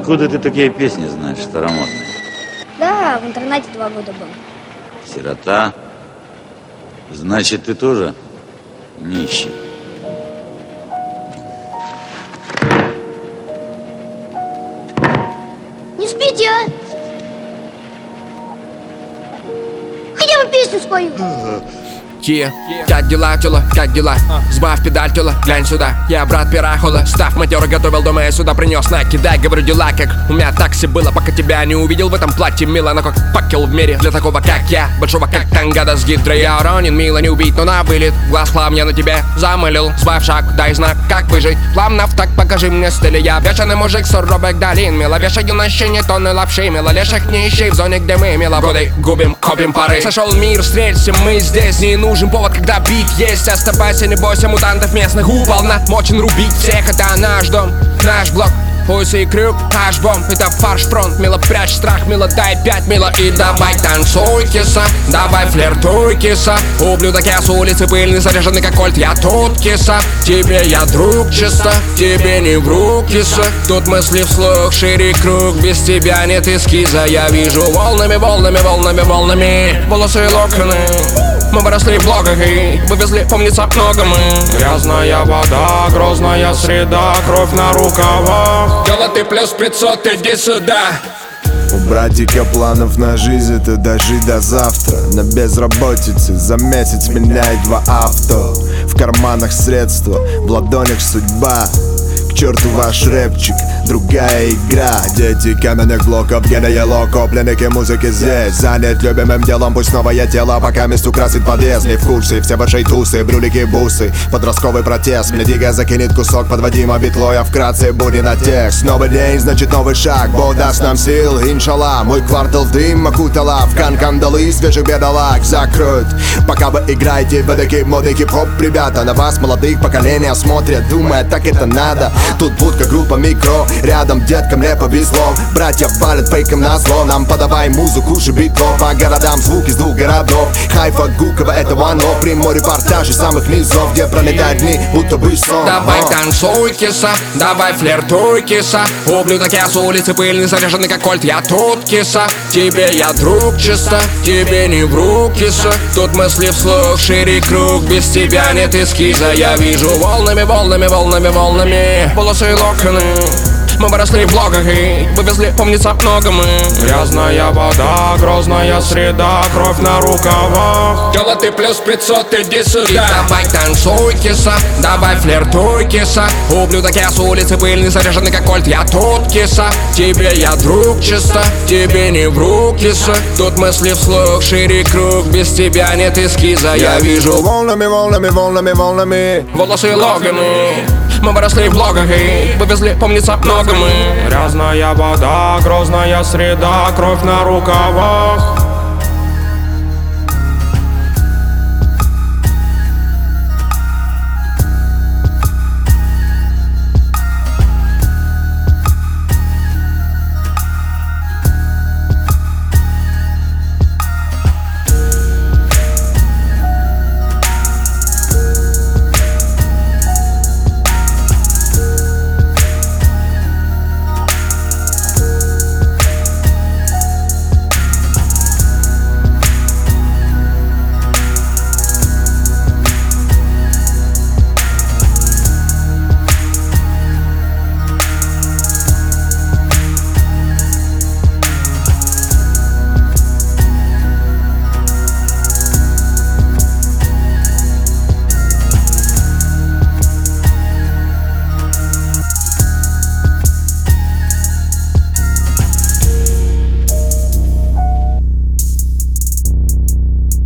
Откуда ты такие песни знаешь, старомодные? Да, в интернете 2 года был. Сирота? Значит, ты тоже нищий. Не спите, а? Хотя бы песню спою. Как дела, тёла, как дела? Сбавь педаль, тёла, глянь сюда. Я брат пирахола, став матёра, готовил дома, я сюда принёс. Накидай, говорю, дела как у меня такси было, пока тебя не увидел в этом платье. Мило, но как факел в мире для такого, как я. Большого, как тангада с гидрой. Я уронен, мило, не убить, но на вылет. Глаз хлам я на тебе замылил. Сбавь шаг, дай знак, как выжить. Плавно в так, покажи мне стиль. Я бешеный мужик, суровых долин. Мило, вешаю на щене тонны лапши. Мило, леших не ищи в зоне, где мы, мило, годы губим, копим пары. Сошел мир, встреться, мы здесь, не нужен повод, когда бит есть. Оставайся, не бойся мутантов местных. Уполномочен рубить всех, это наш дом, наш блок. Пусть и крюк, аш-бомб, это фарш-фронт. Мило, прячь страх, мило, дай 5, мило. И давай танцуй, киса, давай флиртуй, киса. Ублюдок, я с улицы пыльный, заряженный как кольт. Я тут, киса, тебе я друг чисто, тебе не вру, киса. Тут мысли вслух, шире круг, без тебя нет эскиза. Я вижу волнами, волнами, волнами, волнами волосы и локоны. Мы выросли в блогах и вывезли, помнится, много мы. Грязная вода, грозная среда, кровь на рукавах. Дело ты плюс 500, иди сюда. У братика планов на жизнь, это дожить до завтра. На безработице за месяц меняет 2 авто. В карманах средства, в ладонях судьба. К черту ваш рэпчик, другая игра. Дети каменных блоков, гены локо, пленники музыки здесь. Занят любимым делом, пусть новое тело пока мест украсит подъезд. Не в курсе, все ваши тусы, брюлики, бусы. Подростковый протест, мне дига закинет кусок подводима битло. Я вкратце буду на текст. Новый день, значит новый шаг, Бог даст нам сил, иншалла. Мой квартал в дым окутала, в кандалы свежих бедолаг закроют. Пока вы играете в эдакий модный хип-хоп, ребята, на вас молодых поколения смотрят, думая, так это надо. Тут будка, группа, микро, рядом деткам не повезло. Братья палят фейком на зло, нам подавай музыку, битлов. По городам звук из 2 городов, Хайфа, Гуково, это one-off. Прямой репортаж из самых низов, где пролетают дни, будто бы сон. Давай танцуй, киса, давай флиртуй, киса. Ублюдок, я с улицы пыльный, заряженный как кольт. Я тут, киса, тебе я друг чисто, тебе не вру, киса. Тут мысли вслух, шире круг, без тебя нет эскиза. Я вижу волнами, волнами, волнами, волнами волосы и локоны. Мы выросли в блогах и вывезли, помнится, много мы. Грязная вода, грозная среда, кровь на рукавах. Дело ты плюс 500, иди сюда. И давай танцуй, киса, давай флиртуй, киса. Ублюдок, я с улицы пыльный, заряженный как кольт. Я тут, киса, тебе я друг чисто, тебе не вру, киса. Тут мысли вслух, шире круг, без тебя нет эскиза. Я вижу волнами, волнами, волнами, волнами волосы и логаны. Мы выросли в блогах и вывезли, помнится, много мы. Грязная вода, грозная среда, кровь на рукавах.